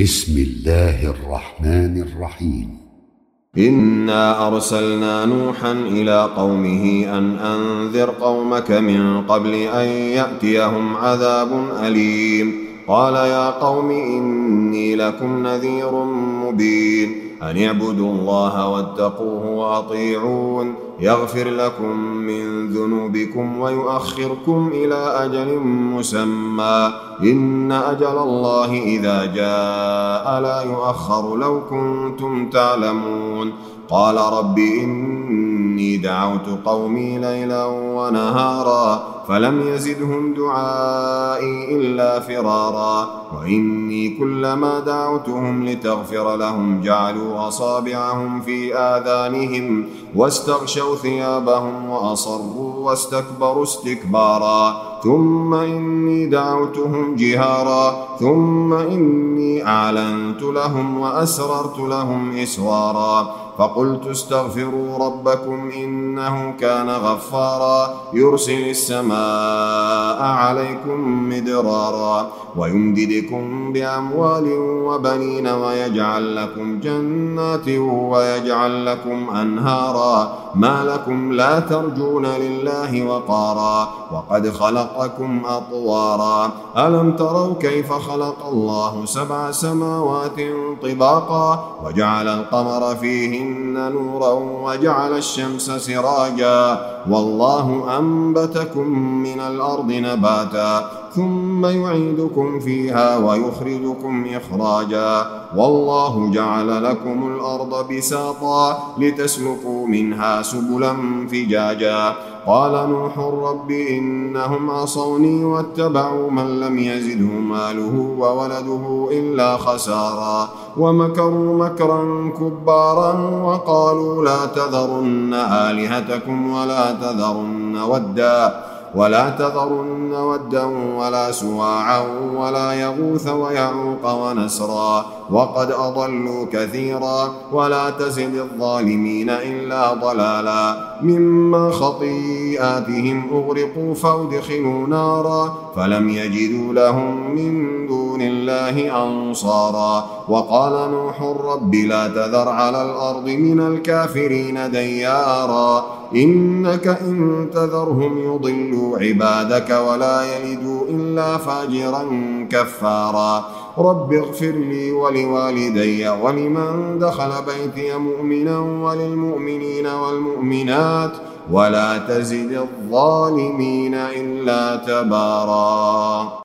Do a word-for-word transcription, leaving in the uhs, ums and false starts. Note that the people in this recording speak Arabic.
بسم الله الرحمن الرحيم. إنا أرسلنا نوحا إلى قومه أن أنذر قومك من قبل أن يأتيهم عذاب أليم. قال يا قوم إني لكم نذير مبين أن اعبدوا الله واتقوه وأطيعون يغفر لكم من ذنوبكم ويؤخركم إلى أجل مسمى إن أجل الله إذا جاء لا يؤخر لو كنتم تعلمون. قال رب إني دعوت قومي ليلا ونهارا فلم يزدهم دعائي إلا فرارا وإني كلما دعوتهم لتغفر لهم جعلوا أصابعهم في آذانهم واستغشوا ثيابهم وأصروا واستكبروا استكبارا ثم إني دعوتهم جهارا ثم إني أعلنت لهم وأسررت لهم إسرارا فقلت استغفروا ربكم إنه كان غفارا يرسل السماء عليكم مدرارا ويمددكم بأموال وبنين ويجعل لكم جنات ويجعل لكم أنهارا ما لكم لا ترجون لله وقارا وقد خلقكم أطوارا ألم تروا كيف خلق الله سبع سماوات طباقا وجعل القمر فيهن نورا وجعل الشمس سراجا والله أنبتكم من الأرض نباتا ثم يعيدكم فيها ويخرجكم إخراجا والله جعل لكم الأرض بساطا لتسلكوا منها سبلا فجاجا. قال نوح رب إنهم عصوني واتبعوا من لم يزده ماله وولده إلا خسارا ومكروا مكرا كبارا وقالوا لا تذرن آلهتكم ولا تذرن ودا ولا تذرن ودا ولا سواعا ولا يغوث ويعوق ونسرا وقد أضلوا كثيرا ولا تزد الظالمين إلا ضلالا مما خطيئاتهم أغرقوا فأدخلوا نارا فلم يجدوا لهم من دون الله أنصارا. وقال نوح رب لا تذر على الأرض من الكافرين ديارا إنك إن تذرهم يضلوا عبادك ولا يلدوا إلا فاجرا كفارا. رب اغفر لي ولوالدي ولمن دخل بيتي مؤمنا وللمؤمنين والمؤمنات ولا تزد الظالمين إلا تبارا.